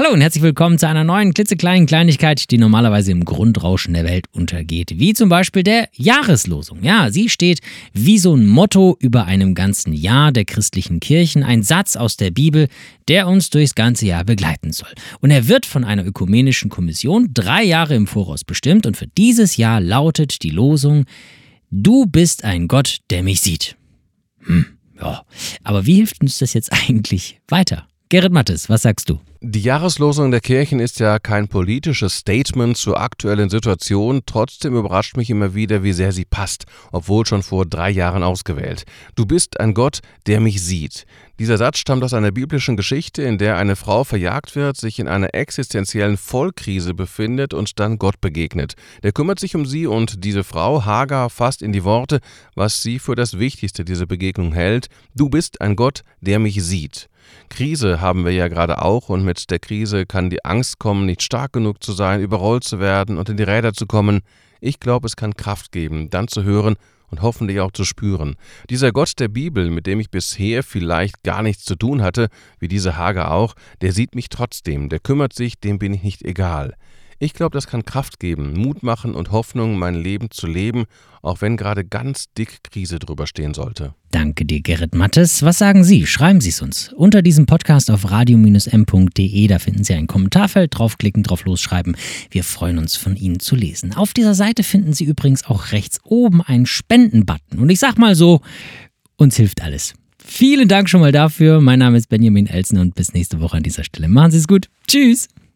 Hallo und herzlich willkommen zu einer neuen klitzekleinen Kleinigkeit, die normalerweise im Grundrauschen der Welt untergeht. Wie zum Beispiel der Jahreslosung. Ja, sie steht wie so ein Motto über einem ganzen Jahr der christlichen Kirchen. Ein Satz aus der Bibel, der uns durchs ganze Jahr begleiten soll. Und er wird von einer ökumenischen Kommission 3 Jahre im Voraus bestimmt. Und für dieses Jahr lautet die Losung: Du bist ein Gott, der mich sieht. Ja, aber wie hilft uns das jetzt eigentlich weiter? Gerrit Mattes, was sagst du? Die Jahreslosung der Kirchen ist ja kein politisches Statement zur aktuellen Situation. Trotzdem überrascht mich immer wieder, wie sehr sie passt, obwohl schon vor 3 Jahren ausgewählt. Du bist ein Gott, der mich sieht. Dieser Satz stammt aus einer biblischen Geschichte, in der eine Frau verjagt wird, sich in einer existenziellen Vollkrise befindet und dann Gott begegnet. Der kümmert sich um sie und diese Frau, Hagar, fasst in die Worte, was sie für das Wichtigste dieser Begegnung hält: Du bist ein Gott, der mich sieht. Krise haben wir ja gerade auch, und mit der Krise kann die Angst kommen, nicht stark genug zu sein, überrollt zu werden und in die Räder zu kommen. Ich glaube, es kann Kraft geben, dann zu hören und hoffentlich auch zu spüren. Dieser Gott der Bibel, mit dem ich bisher vielleicht gar nichts zu tun hatte, wie diese Hagar auch, der sieht mich trotzdem, der kümmert sich, dem bin ich nicht egal. Ich glaube, das kann Kraft geben, Mut machen und Hoffnung, mein Leben zu leben, auch wenn gerade ganz dick Krise drüber stehen sollte. Danke dir, Gerrit Mattes. Was sagen Sie? Schreiben Sie es uns. Unter diesem Podcast auf radio-m.de, da finden Sie ein Kommentarfeld, draufklicken, drauf losschreiben. Wir freuen uns, von Ihnen zu lesen. Auf dieser Seite finden Sie übrigens auch rechts oben einen Spenden-Button. Und ich sag mal so, uns hilft alles. Vielen Dank schon mal dafür. Mein Name ist Benjamin Elsner und bis nächste Woche an dieser Stelle. Machen Sie es gut. Tschüss.